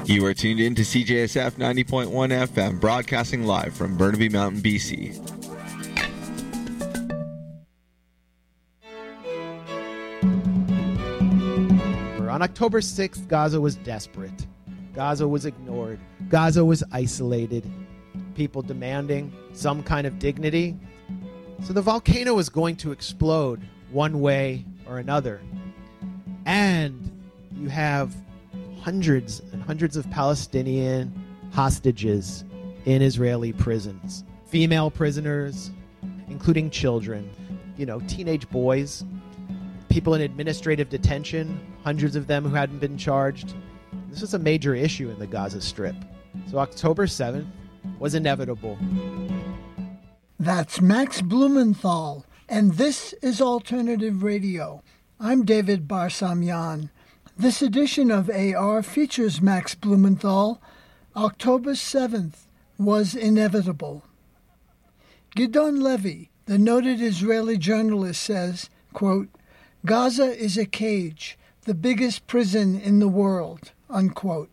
You are tuned in to CJSF 90.1 FM, broadcasting live from Burnaby Mountain, BC. On October 6th, Gaza was desperate. Gaza was ignored. Gaza was isolated. People demanding some kind of dignity. So the volcano was going to explode one way or another. And you have hundreds and hundreds of Palestinian hostages in Israeli prisons. Female prisoners, including children, teenage boys, people in administrative detention, hundreds of them who hadn't been charged. This was a major issue in the Gaza Strip. So October 7th was inevitable. That's Max Blumenthal, and this is Alternative Radio. I'm David Barsamyan. This edition of AR features Max Blumenthal. October 7th was inevitable. Gidon Levy, the noted Israeli journalist, says, quote, "Gaza is a cage, the biggest prison in the world," unquote.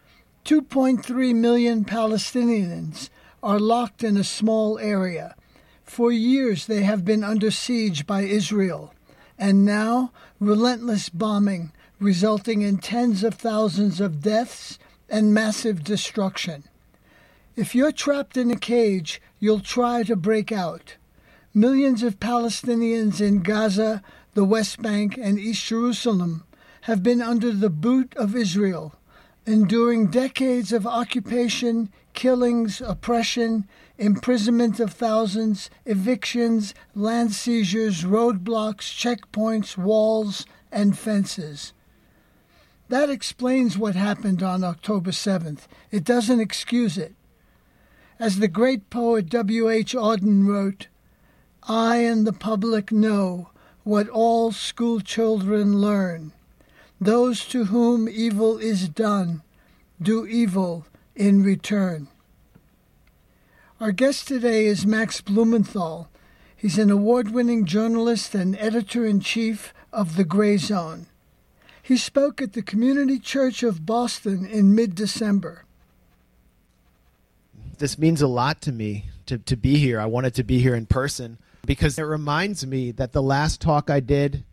2.3 million Palestinians are locked in a small area. For years they have been under siege by Israel, and now relentless bombing resulting in tens of thousands of deaths and massive destruction. If you're trapped in a cage, you'll try to break out. Millions of Palestinians in Gaza, the West Bank, and East Jerusalem have been under the boot of Israel, enduring decades of occupation, killings, oppression, imprisonment of thousands, evictions, land seizures, roadblocks, checkpoints, walls, and fences. That explains what happened on October 7th. It doesn't excuse it. As the great poet W.H. Auden wrote, "I and the public know what all school children learn. Those to whom evil is done do evil in return." Our guest today is Max Blumenthal. He's an award-winning journalist and editor-in-chief of The Gray Zone. He spoke at the Community Church of Boston in mid-December. This means a lot to me to be here. I wanted to be here in person because it reminds me that the last talk I did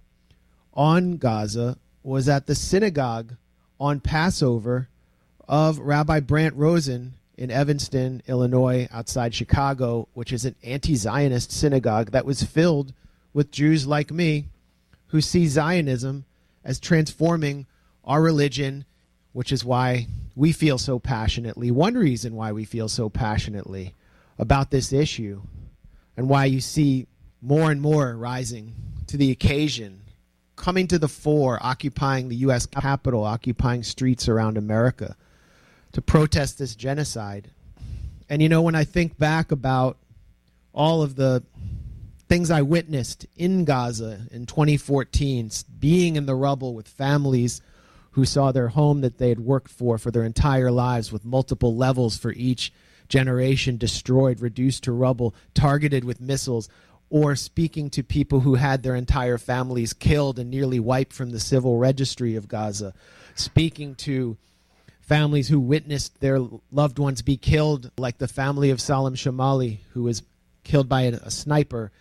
on Gaza was at the synagogue on Passover of Rabbi Brant Rosen in Evanston, Illinois, outside Chicago, which is an anti-Zionist synagogue that was filled with Jews like me who see Zionism as transforming our religion, which is why we feel so passionately, one reason why we feel so passionately about this issue, and why you see more and more rising to the occasion, coming to the fore, occupying the U.S. Capitol, occupying streets around America to protest this genocide. And when I think back about all of the things I witnessed in Gaza in 2014, being in the rubble with families who saw their home that they had worked for their entire lives, with multiple levels for each generation destroyed, reduced to rubble, targeted with missiles, or speaking to people who had their entire families killed and nearly wiped from the civil registry of Gaza, speaking to families who witnessed their loved ones be killed, like the family of Salam Shamali, who was killed by a sniper.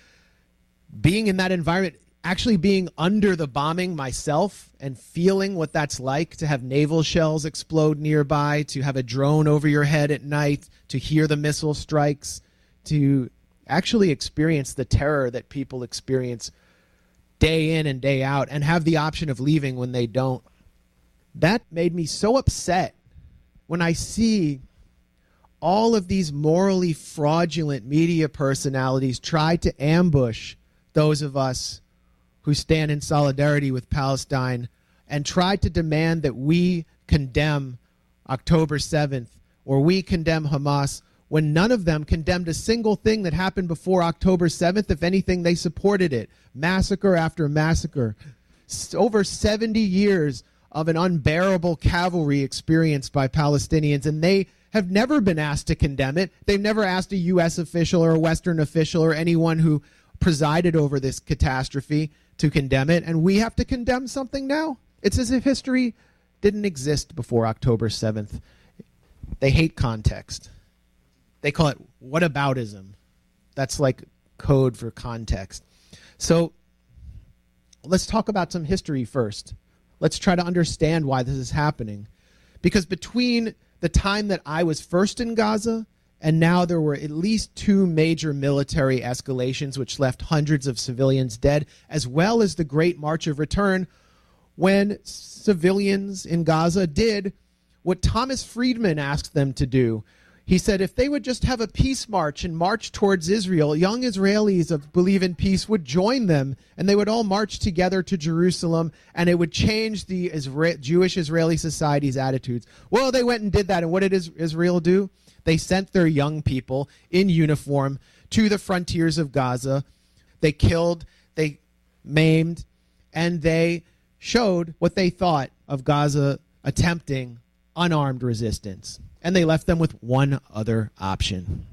Being in that environment, actually being under the bombing myself and feeling what that's like to have naval shells explode nearby, to have a drone over your head at night, to hear the missile strikes, to actually experience the terror that people experience day in and day out and have the option of leaving when they don't. That made me so upset when I see all of these morally fraudulent media personalities try to ambush those of us who stand in solidarity with Palestine and try to demand that we condemn October 7th or we condemn Hamas, when none of them condemned a single thing that happened before October 7th. If anything, they supported it. Massacre after massacre. Over 70 years of an unbearable cavalry experienced by Palestinians, and they have never been asked to condemn it. They've never asked a U.S. official or a Western official or anyone who presided over this catastrophe to condemn it, and we have to condemn something now? It's as if history didn't exist before October 7th. They hate context. They call it whataboutism. That's like code for context. So let's talk about some history first. Let's try to understand why this is happening. Because between the time that I was first in Gaza and now there were at least 2 major military escalations which left hundreds of civilians dead, as well as the Great March of Return, when civilians in Gaza did what Thomas Friedman asked them to do. He said if they would just have a peace march and march towards Israel, young Israelis who believe in peace would join them, and they would all march together to Jerusalem, and it would change the Jewish Israeli society's attitudes. Well, they went and did that, and what did Israel do? They sent their young people in uniform to the frontiers of Gaza. They killed, they maimed, and they showed what they thought of Gaza attempting unarmed resistance. And they left them with one other option.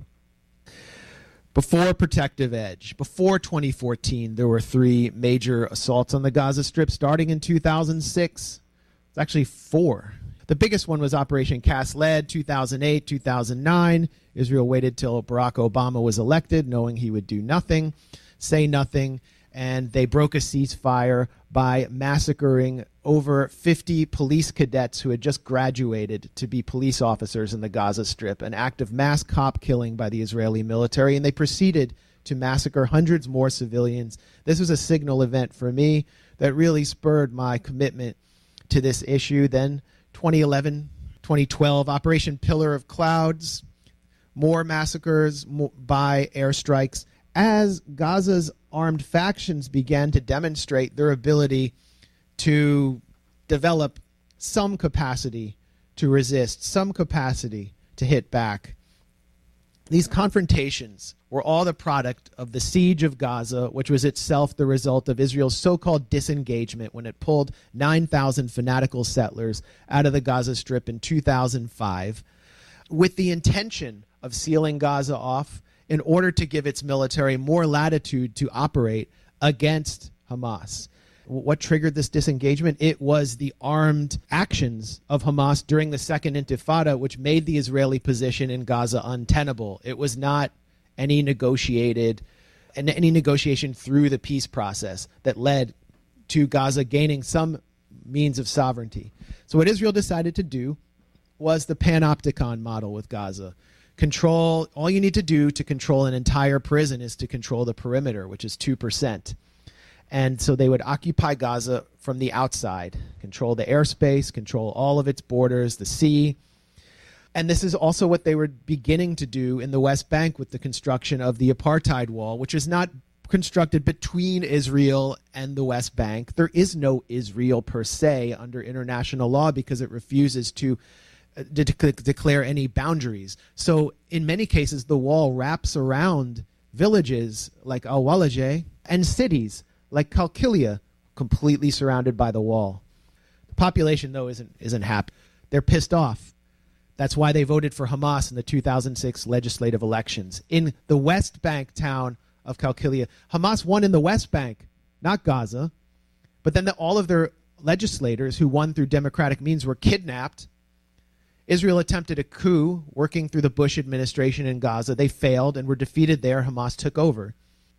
Before Protective Edge, before 2014, there were 3 major assaults on the Gaza Strip starting in 2006. It's actually 4. The biggest one was Operation Cast Lead, 2008, 2009. Israel waited till Barack Obama was elected, knowing he would do nothing, say nothing, and they broke a ceasefire by massacring over 50 police cadets who had just graduated to be police officers in the Gaza Strip, an act of mass cop killing by the Israeli military, and they proceeded to massacre hundreds more civilians. This was a signal event for me that really spurred my commitment to this issue. Then 2011, 2012, Operation Pillar of Clouds, more massacres by airstrikes, as Gaza's armed factions began to demonstrate their ability to develop some capacity to resist, some capacity to hit back. These confrontations were all the product of the siege of Gaza, which was itself the result of Israel's so-called disengagement when it pulled 9,000 fanatical settlers out of the Gaza Strip in 2005 with the intention of sealing Gaza off in order to give its military more latitude to operate against Hamas. What triggered this disengagement? It was the armed actions of Hamas during the Second Intifada, which made the Israeli position in Gaza untenable. It was not any negotiation through the peace process that led to Gaza gaining some means of sovereignty. So what Israel decided to do was the panopticon model with Gaza. Control, all you need to do to control an entire prison is to control the perimeter, which is 2%. And so they would occupy Gaza from the outside, control the airspace, control all of its borders, the sea. And this is also what they were beginning to do in the West Bank with the construction of the apartheid wall, which is not constructed between Israel and the West Bank. There is no Israel per se under international law because it refuses to declare any boundaries. So in many cases, the wall wraps around villages like Al-Walajeh and cities like Qalqilia, completely surrounded by the wall. The population, though, isn't happy. They're pissed off. That's why they voted for Hamas in the 2006 legislative elections. In the West Bank town of Qalqilia, Hamas won in the West Bank, not Gaza. But then all of their legislators who won through democratic means were kidnapped. Israel attempted a coup working through the Bush administration in Gaza. They failed and were defeated there. Hamas took over.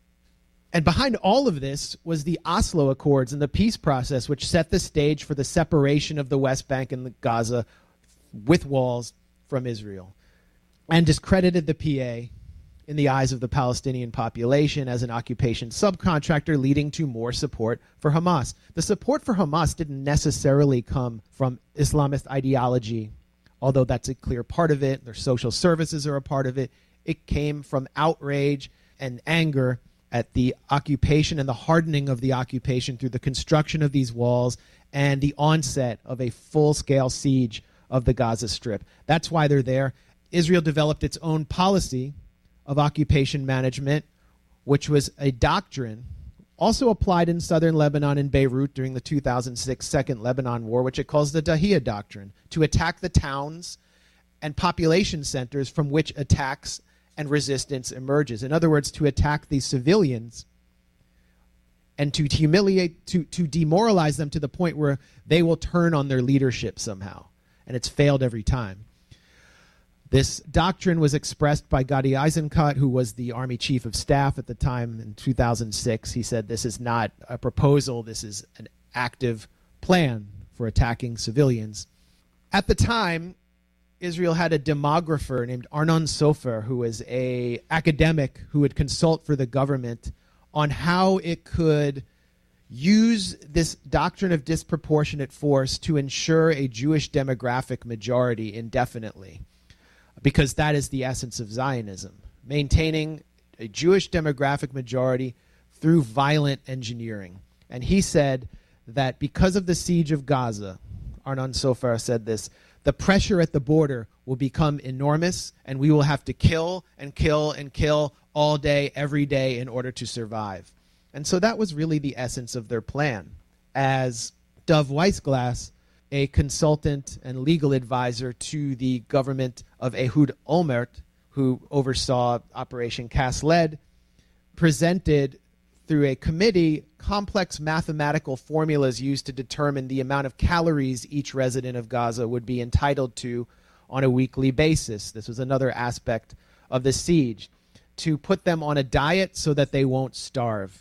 And behind all of this was the Oslo Accords and the peace process, which set the stage for the separation of the West Bank and the Gaza with walls from Israel, and discredited the PA in the eyes of the Palestinian population as an occupation subcontractor, leading to more support for Hamas. The support for Hamas didn't necessarily come from Islamist ideology, although that's a clear part of it. Their social services are a part of it. It came from outrage and anger at the occupation and the hardening of the occupation through the construction of these walls and the onset of a full-scale siege of the Gaza Strip. That's why they're there. Israel developed its own policy of occupation management, which was a doctrine also applied in southern Lebanon and Beirut during the 2006 Second Lebanon War, which it calls the Dahiyya Doctrine, to attack the towns and population centers from which attacks and resistance emerges. In other words, to attack the civilians and to humiliate, to demoralize them to the point where they will turn on their leadership somehow. And it's failed every time. This doctrine was expressed by Gadi Eisenkot, who was the Army Chief of Staff at the time in 2006. He said, this is not a proposal, this is an active plan for attacking civilians. At the time, Israel had a demographer named Arnon Sofer, who was an academic who would consult for the government on how it could use this doctrine of disproportionate force to ensure a Jewish demographic majority indefinitely, because that is the essence of Zionism, maintaining a Jewish demographic majority through violent engineering. And he said that because of the siege of Gaza, Arnon Sofer said this, the pressure at the border will become enormous, and we will have to kill and kill and kill all day, every day, in order to survive. And so that was really the essence of their plan. As Dov Weissglass, a consultant and legal advisor to the government of Ehud Olmert, who oversaw Operation Cast Lead, presented through a committee complex mathematical formulas used to determine the amount of calories each resident of Gaza would be entitled to on a weekly basis. This was another aspect of the siege, to put them on a diet so that they won't starve.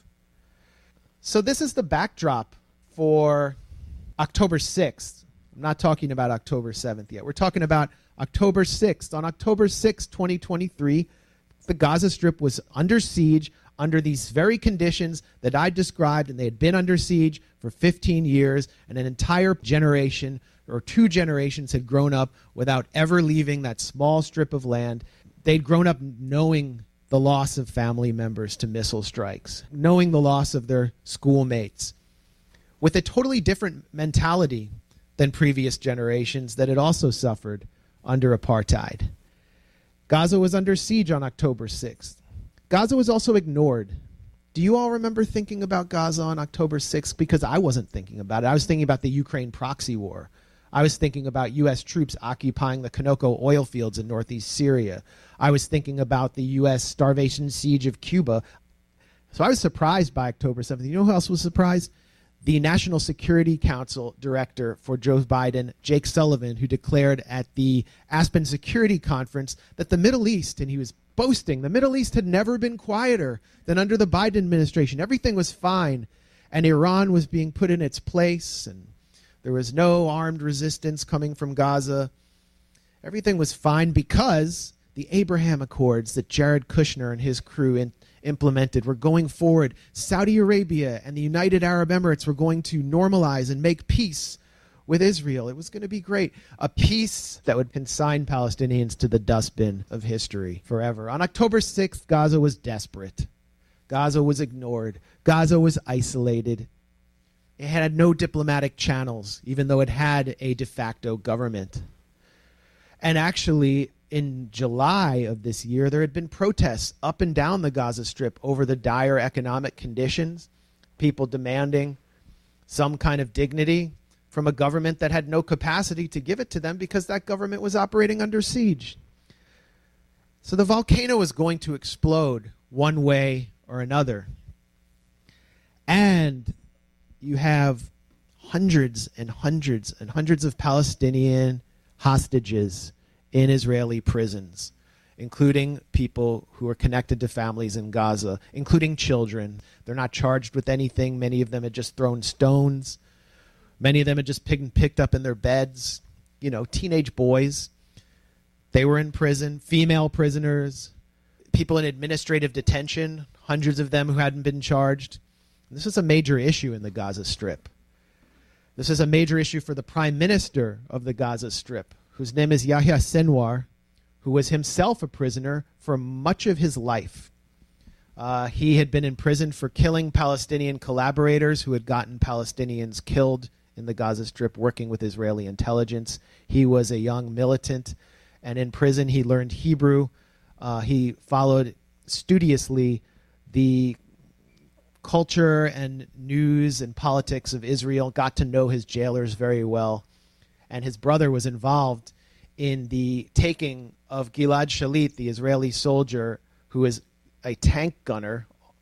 So this is the backdrop for October 6th. I'm not talking about October 7th yet. We're talking about October 6th. On October 6th, 2023, the Gaza Strip was under siege under these very conditions that I described, and they had been under siege for 15 years, and an entire generation or 2 generations had grown up without ever leaving that small strip of land. They'd grown up knowing the loss of family members to missile strikes, knowing the loss of their schoolmates, with a totally different mentality than previous generations that had also suffered under apartheid. Gaza was under siege on October 6th. Gaza was also ignored. Do you all remember thinking about Gaza on October 6th? Because I wasn't thinking about it. I was thinking about the Ukraine proxy war. I was thinking about U.S. troops occupying the Conoco oil fields in northeast Syria. I was thinking about the U.S. starvation siege of Cuba. So I was surprised by October 7th. You know who else was surprised? The National Security Council director for Joe Biden, Jake Sullivan, who declared at the Aspen Security Conference that the Middle East, and he was boasting, the Middle East had never been quieter than under the Biden administration. Everything was fine, and Iran was being put in its place, and there was no armed resistance coming from Gaza. Everything was fine because the Abraham Accords that Jared Kushner and his crew implemented were going forward. Saudi Arabia and the United Arab Emirates were going to normalize and make peace with Israel. It was going to be great. A peace that would consign Palestinians to the dustbin of history forever. On October 6th, Gaza was desperate. Gaza was ignored. Gaza was isolated. It had no diplomatic channels, even though it had a de facto government. And actually, in July of this year, there had been protests up and down the Gaza Strip over the dire economic conditions, people demanding some kind of dignity from a government that had no capacity to give it to them because that government was operating under siege. So the volcano is going to explode one way or another. And you have hundreds and hundreds and hundreds of Palestinian hostages in Israeli prisons, including people who are connected to families in Gaza, including children. They're not charged with anything. Many of them had just thrown stones. Many of them had just picked up in their beds. You know, teenage boys. They were in prison. Female prisoners. People in administrative detention. Hundreds of them who hadn't been charged. This is a major issue in the Gaza Strip. This is a major issue for the prime minister of the Gaza Strip, whose name is Yahya Sinwar, who was himself a prisoner for much of his life. He had been in prison for killing Palestinian collaborators who had gotten Palestinians killed in the Gaza Strip working with Israeli intelligence. He was a young militant, and in prison he learned Hebrew. He followed studiously the culture and news and politics of Israel, got to know his jailers very well. And his brother was involved in the taking of Gilad Shalit, the Israeli soldier who is a tank gunner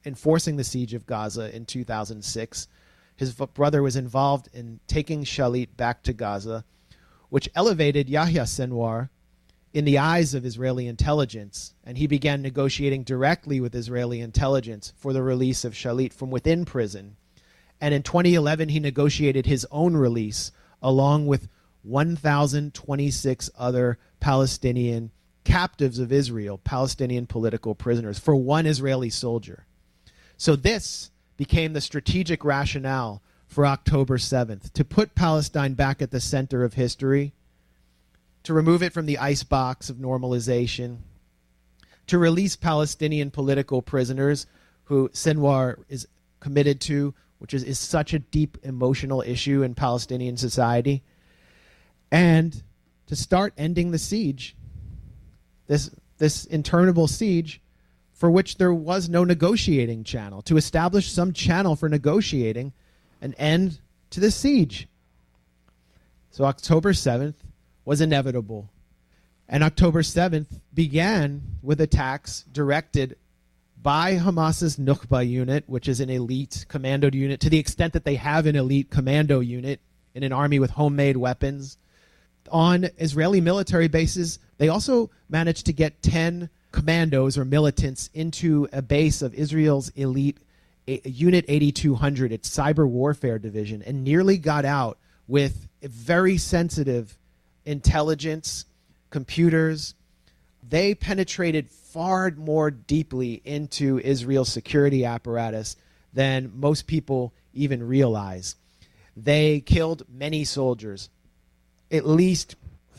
enforcing the siege of Gaza in 2006. His brother was involved in taking Shalit back to Gaza, which elevated Yahya Sinwar in the eyes of Israeli intelligence, and he began negotiating directly with Israeli intelligence for the release of Shalit from within prison. And in 2011, he negotiated his own release along with 1,026 other Palestinian captives of Israel, Palestinian political prisoners, for one Israeli soldier. So this became the strategic rationale for October 7th, to put Palestine back at the center of history, to remove it from the icebox of normalization, to release Palestinian political prisoners who Sinwar is committed to, which is such a deep emotional issue in Palestinian society, and to start ending the siege, this interminable siege for which there was no negotiating channel, to establish some channel for negotiating an end to the siege. So October 7th was inevitable. And October 7th began with attacks directed by Hamas's Nukba unit, which is an elite commando unit, to the extent that they have an elite commando unit in an army with homemade weapons. On Israeli military bases, they also managed to get 10 commandos or militants into a base of Israel's elite Unit 8200, its cyber warfare division, and nearly got out with a very sensitive intelligence, computers. They penetrated far more deeply into Israel's security apparatus than most people even realize. They killed many soldiers, at least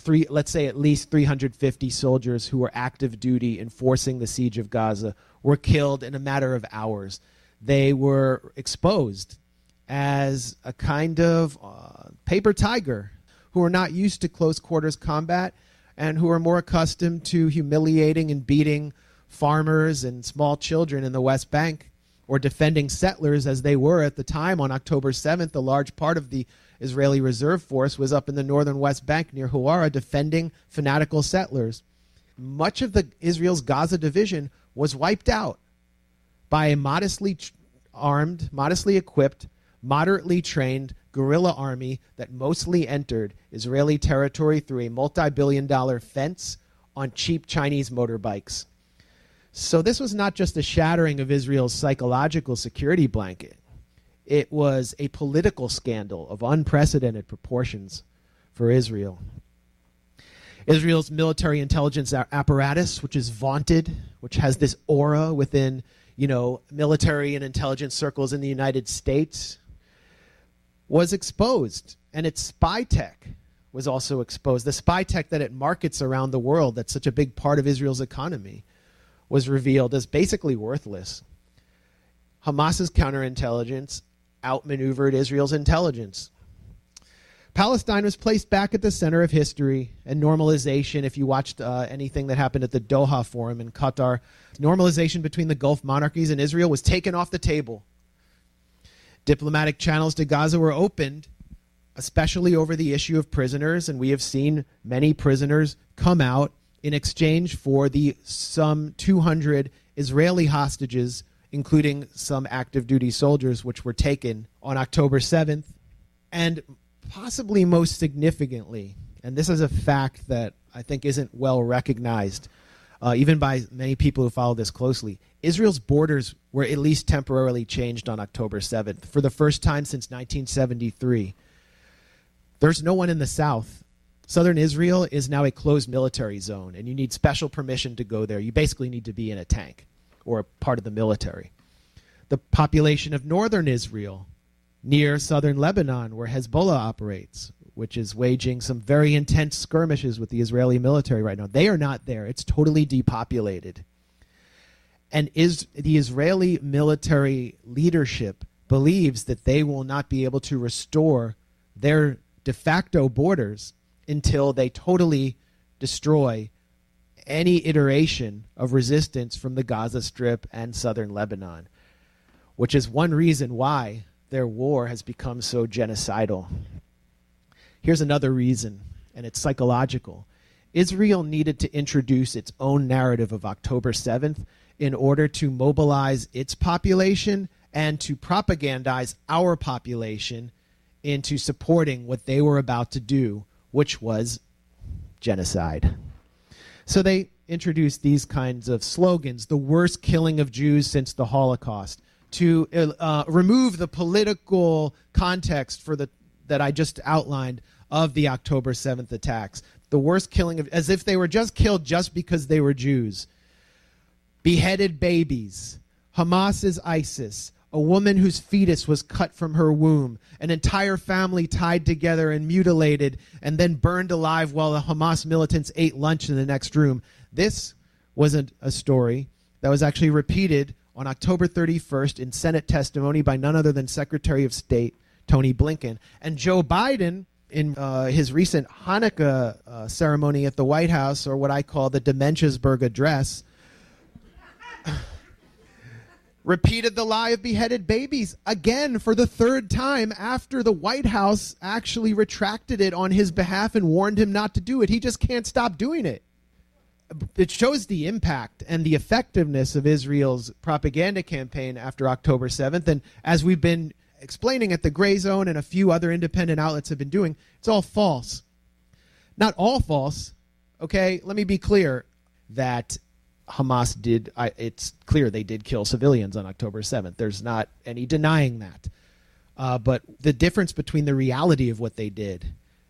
350 soldiers who were active duty enforcing the siege of Gaza were killed in a matter of hours. They were exposed as a kind of paper tiger who are not used to close quarters combat and who are more accustomed to humiliating and beating farmers and small children in the West Bank, or defending settlers as they were at the time. On October 7th, a large part of the Israeli reserve force was up in the northern West Bank near Huwara defending fanatical settlers. Much of Israel's Gaza division was wiped out by a modestly armed, modestly equipped, moderately trained guerrilla army that mostly entered Israeli territory through a multi-billion-dollar fence on cheap Chinese motorbikes. So this was not just a shattering of Israel's psychological security blanket. It was a political scandal of unprecedented proportions for Israel. Israel's military intelligence apparatus, which is vaunted, which has this aura within, military and intelligence circles in the United States, was exposed. And its spy tech was also exposed. The spy tech that it markets around the world, that's such a big part of Israel's economy, was revealed as basically worthless. Hamas's counterintelligence outmaneuvered Israel's intelligence. Palestine was placed back at the center of history and normalization. If you watched anything that happened at the Doha Forum in Qatar, normalization between the Gulf monarchies and Israel was taken off the table. Diplomatic channels to Gaza were opened, especially over the issue of prisoners, and we have seen many prisoners come out in exchange for the some 200 Israeli hostages, including some active duty soldiers, which were taken on October 7th. And possibly most significantly, and this is a fact that I think isn't well recognized, even by many people who follow this closely, Israel's borders were at least temporarily changed on October 7th for the first time since 1973. There's no one in the south. Southern Israel is now a closed military zone, and you need special permission to go there. You basically need to be in a tank or a part of the military. The population of northern Israel, near southern Lebanon, where Hezbollah operates, which is waging some very intense skirmishes with the Israeli military right now, they are not there. It's totally depopulated. And the Israeli military leadership believes that they will not be able to restore their de facto borders until they totally destroy any iteration of resistance from the Gaza Strip and southern Lebanon, which is one reason why their war has become so genocidal. Here's another reason, and it's psychological. Israel needed to introduce its own narrative of October 7th in order to mobilize its population and to propagandize our population into supporting what they were about to do, which was genocide. So they introduced these kinds of slogans: the worst killing of Jews since the Holocaust, to remove the political context that I just outlined of the October 7th attacks. The worst killing of, as if they were just killed just because they were Jews. Beheaded babies. Hamas is ISIS. A woman whose fetus was cut from her womb. An entire family tied together and mutilated and then burned alive while the Hamas militants ate lunch in the next room. This wasn't a story that was actually repeated on October 31st in Senate testimony by none other than Secretary of State Tony Blinken. And Joe Biden, in his recent Hanukkah ceremony at the White House, or what I call the Dementiasburg Address, repeated the lie of beheaded babies again for the third time after the White House actually retracted it on his behalf and warned him not to do it. He just can't stop doing it. It shows the impact and the effectiveness of Israel's propaganda campaign after October 7th. And as we've been explaining at the Gray Zone and a few other independent outlets have been doing, it's all false. Not all false. Okay, let me be clear that Hamas did, it's clear they did kill civilians on October 7th. There's not any denying that. But the difference between the reality of what they did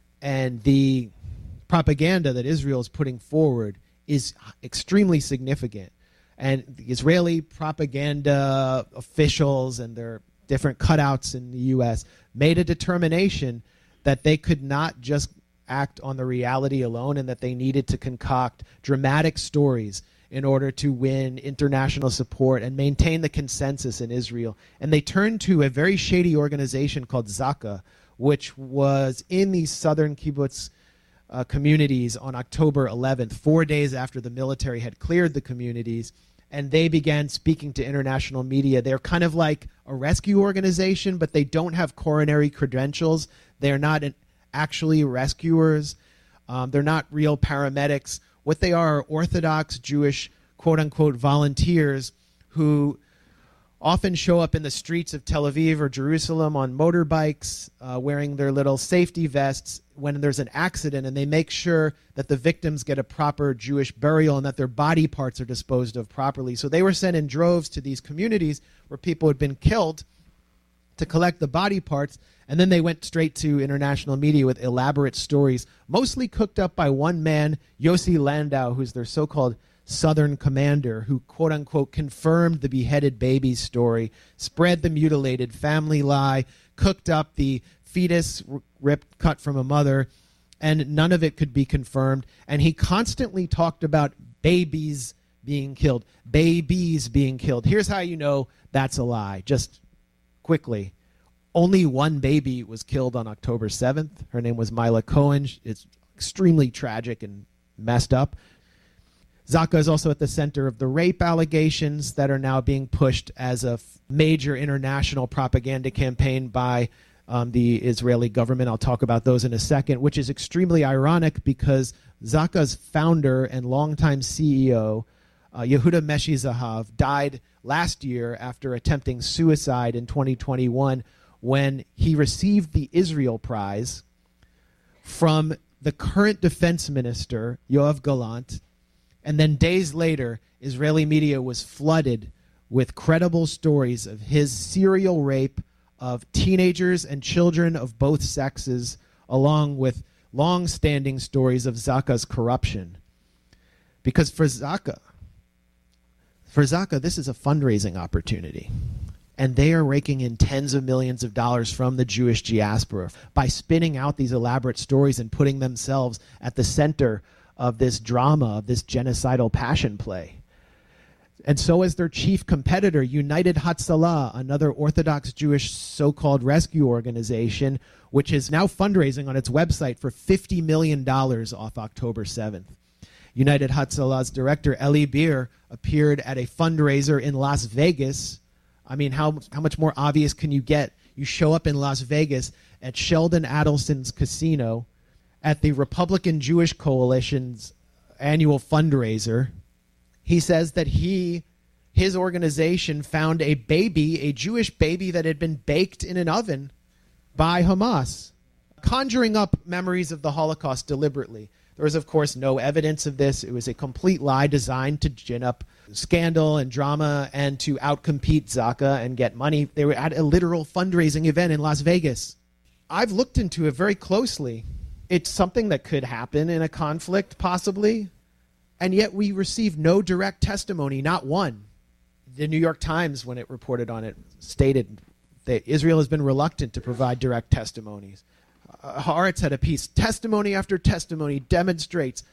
and the propaganda that Israel is putting forward is extremely significant. And the Israeli propaganda officials and their different cutouts in the U.S. made a determination that they could not just act on the reality alone and that they needed to concoct dramatic stories in order to win international support and maintain the consensus in Israel. And they turned to a very shady organization called Zaka, which was in these southern kibbutz communities on October 11th, 4 days after the military had cleared the communities, and they began speaking to international media. They're kind of like a rescue organization, but they don't have coronary credentials. They're not actually rescuers. They're not real paramedics. What they are Orthodox Jewish, quote-unquote, volunteers who often show up in the streets of Tel Aviv or Jerusalem on motorbikes, wearing their little safety vests when there's an accident, and they make sure that the victims get a proper Jewish burial and that their body parts are disposed of properly. So they were sent in droves to these communities where people had been killed to collect the body parts, and then they went straight to international media with elaborate stories, mostly cooked up by one man, Yossi Landau, who's their so-called Southern commander, who quote-unquote confirmed the beheaded baby story, spread the mutilated family lie, cooked up the fetus cut from a mother, and none of it could be confirmed. And he constantly talked about babies being killed. Babies being killed. Here's how you know that's a lie. Just quickly. Only one baby was killed on October 7th. Her name was Mila Cohen. It's extremely tragic and messed up. Zaka is also at the center of the rape allegations that are now being pushed as a major international propaganda campaign by the Israeli government. I'll talk about those in a second, which is extremely ironic because Zaka's founder and longtime CEO, Yehuda Meshi Zahav, died last year after attempting suicide in 2021 when he received the Israel Prize from the current defense minister, Yoav Gallant. And then days later, Israeli media was flooded with credible stories of his serial rape of teenagers and children of both sexes, along with long-standing stories of Zaka's corruption. Because for Zaka, this is a fundraising opportunity. And they are raking in tens of millions of dollars from the Jewish diaspora by spinning out these elaborate stories and putting themselves at the center of this drama, of this genocidal passion play. And so is their chief competitor, United Hatzalah, another Orthodox Jewish so-called rescue organization, which is now fundraising on its website for $50 million off October 7th. United Hatzalah's director, Eli Beer, appeared at a fundraiser in Las Vegas. I mean, how much more obvious can you get? You show up in Las Vegas at Sheldon Adelson's casino, at the Republican Jewish Coalition's annual fundraiser. He says that his organization found a Jewish baby that had been baked in an oven by Hamas, conjuring up memories of the Holocaust deliberately. There was, of course, no evidence of this. It was a complete lie designed to gin up scandal and drama and to outcompete Zaka and get money. They were at a literal fundraising event in Las Vegas. I've looked into it very closely. It's something that could happen in a conflict, possibly, and yet we received no direct testimony, not one. The New York Times, when it reported on it, stated that Israel has been reluctant to provide direct testimonies. Haaretz had a piece, testimony after testimony demonstrates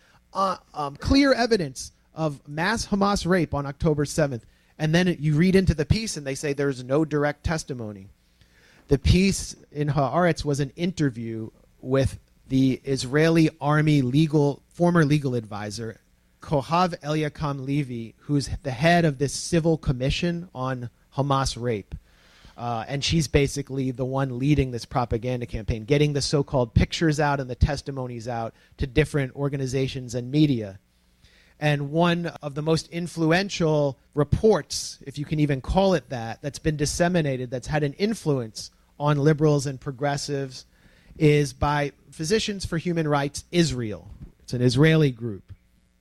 clear evidence of mass Hamas rape on October 7th. And then you read into the piece and they say there's no direct testimony. The piece in Haaretz was an interview with the Israeli army former legal advisor, Kohav Eliakam Levy, who's the head of this civil commission on Hamas rape. And she's basically the one leading this propaganda campaign, getting the so-called pictures out and the testimonies out to different organizations and media. And one of the most influential reports, if you can even call it that, that's been disseminated, that's had an influence on liberals and progressives, is by Physicians for Human Rights Israel. It's an Israeli group.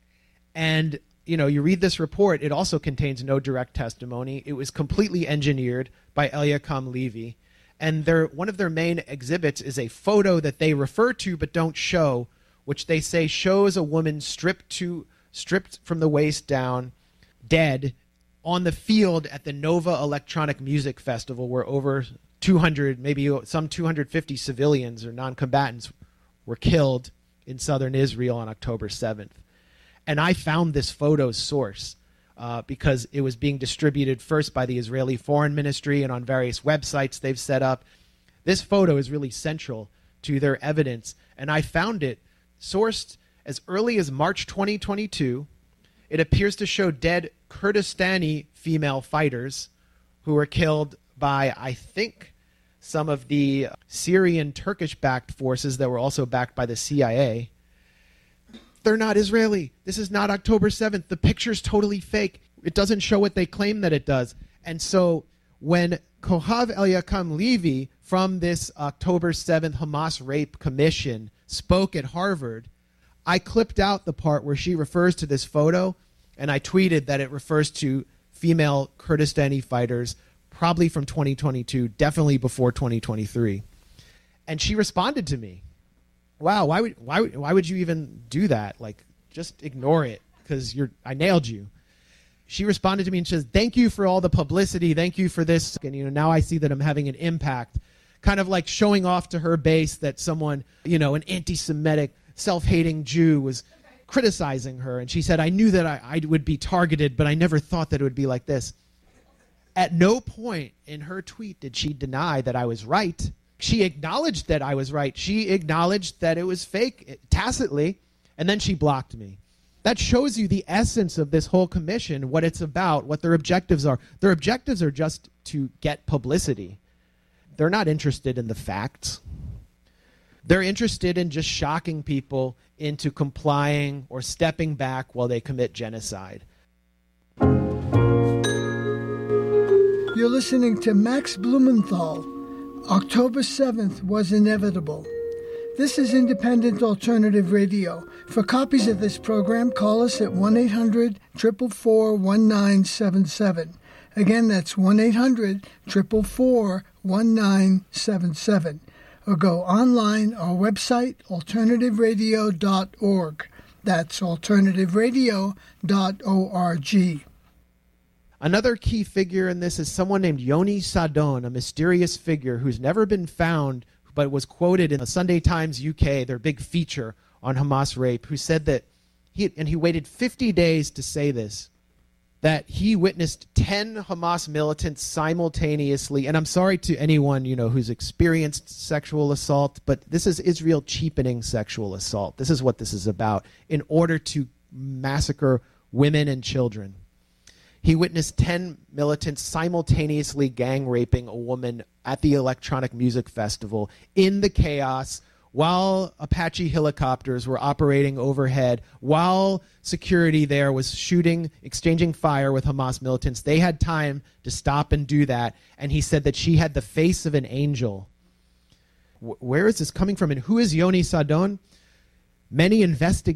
And you read this report, it also contains no direct testimony. It was completely engineered by Eliakam Levy. And one of their main exhibits is a photo that they refer to but don't show, which they say shows a woman stripped from the waist down, dead, on the field at the Nova Electronic Music Festival, where over 200, maybe some 250 civilians or non-combatants were killed in southern Israel on October 7th. And I found this photo source because it was being distributed first by the Israeli Foreign Ministry and on various websites they've set up. This photo is really central to their evidence, and I found it sourced as early as March 2022. It appears to show dead Kurdistani female fighters who were killed by, I think, some of the Syrian Turkish-backed forces that were also backed by the CIA. They're not Israeli. This is not October 7th. The picture's totally fake. It doesn't show what they claim that it does. And so when Kohav Eliakam Levy from this October 7th Hamas Rape Commission spoke at Harvard, I clipped out the part where she refers to this photo, and I tweeted that it refers to female Kurdistani fighters, probably from 2022, definitely before 2023. And she responded to me. Wow, why would you even do that? Like, just ignore it because I nailed you. She responded to me and says, "Thank you for all the publicity. Thank you for this. And now I see that I'm having an impact." Kind of like showing off to her base that someone, an anti-Semitic, self-hating Jew was criticizing her. And she said, "I knew that I would be targeted, but I never thought that it would be like this." At no point in her tweet did she deny that I was right. She acknowledged that I was right. She acknowledged that it was fake tacitly, and then she blocked me. That shows you the essence of this whole commission, what it's about, what their objectives are. Their objectives are just to get publicity. They're not interested in the facts. They're interested in just shocking people into complying or stepping back while they commit genocide. You're listening to Max Blumenthal. October 7th was inevitable. This is Independent Alternative Radio. For copies of this program, call us at 1-800-444-1977. Again, that's 1-800-444-1977. Or go online, our website, alternativeradio.org. That's alternativeradio.org. Another key figure in this is someone named Yoni Sadon, a mysterious figure who's never been found, but was quoted in the Sunday Times UK, their big feature on Hamas rape, who said that he waited 50 days to say this, that he witnessed 10 Hamas militants simultaneously. And I'm sorry to anyone, who's experienced sexual assault, but this is Israel cheapening sexual assault. This is what this is about, in order to massacre women and children. He witnessed 10 militants simultaneously gang raping a woman at the Electronic Music Festival in the chaos while Apache helicopters were operating overhead, while security there was exchanging fire with Hamas militants. They had time to stop and do that. And he said that she had the face of an angel. Where is this coming from? And who is Yoni Sadon? Many